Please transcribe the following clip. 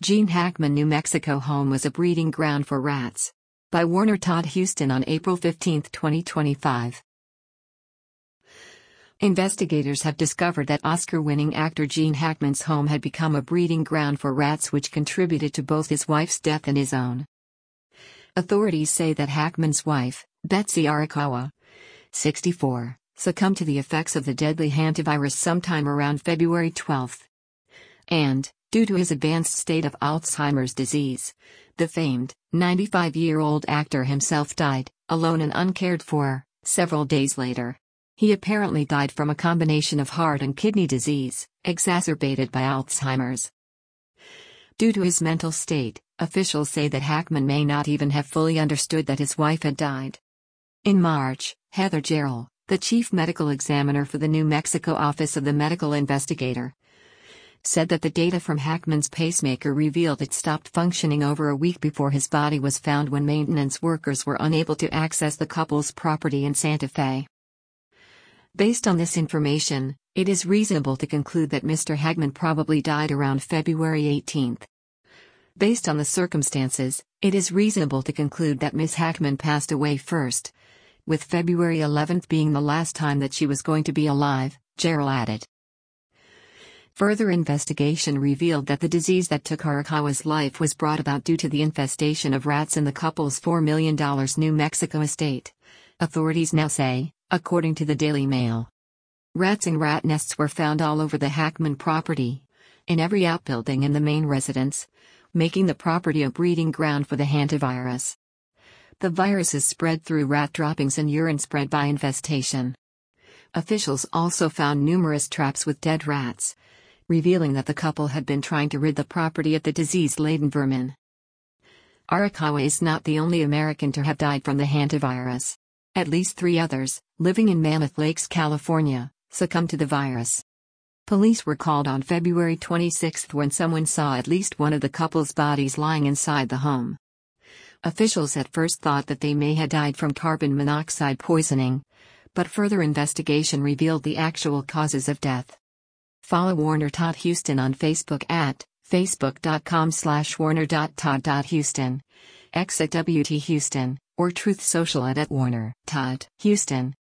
Gene Hackman, New Mexico home was a breeding ground for rats. By Warner Todd Huston on April 15, 2025. Investigators have discovered that Oscar-winning actor Gene Hackman's home had become a breeding ground for rats, which contributed to both his wife's death and his own. Authorities say that Hackman's wife, Betsy Arakawa, 64, succumbed to the effects of the deadly hantavirus sometime around February 12. And, due to his advanced state of Alzheimer's disease, the famed, 95-year-old actor himself died, alone and uncared for, several days later. He apparently died from a combination of heart and kidney disease, exacerbated by Alzheimer's. Due to his mental state, officials say that Hackman may not even have fully understood that his wife had died. In March, Heather Jarrell, the chief medical examiner for the New Mexico Office of the Medical Investigator, said that the data from Hackman's pacemaker revealed it stopped functioning over a week before his body was found, when maintenance workers were unable to access the couple's property in Santa Fe. Based on this information, it is reasonable to conclude that Mr. Hackman probably died around February 18. Based on the circumstances, it is reasonable to conclude that Ms. Hackman passed away first, with February 11 being the last time that she was going to be alive, Jarrell added. Further investigation revealed that the disease that took Arakawa's life was brought about due to the infestation of rats in the couple's $4 million New Mexico estate, authorities now say, according to the Daily Mail. Rats and rat nests were found all over the Hackman property, in every outbuilding in the main residence, making the property a breeding ground for the hantavirus. The virus is spread through rat droppings and urine spread by infestation. Officials also found numerous traps with dead rats, revealing that the couple had been trying to rid the property of the disease-laden vermin. Arakawa is not the only American to have died from the hantavirus. At least 3 others, living in Mammoth Lakes, California, succumbed to the virus. Police were called on February 26 when someone saw at least one of the couple's bodies lying inside the home. Officials at first thought that they may have died from carbon monoxide poisoning, but further investigation revealed the actual causes of death. Follow Warner Todd Huston on Facebook at facebook.com/warner.todd.huston, X at WT Huston, or Truth Social at Warner Todd Huston.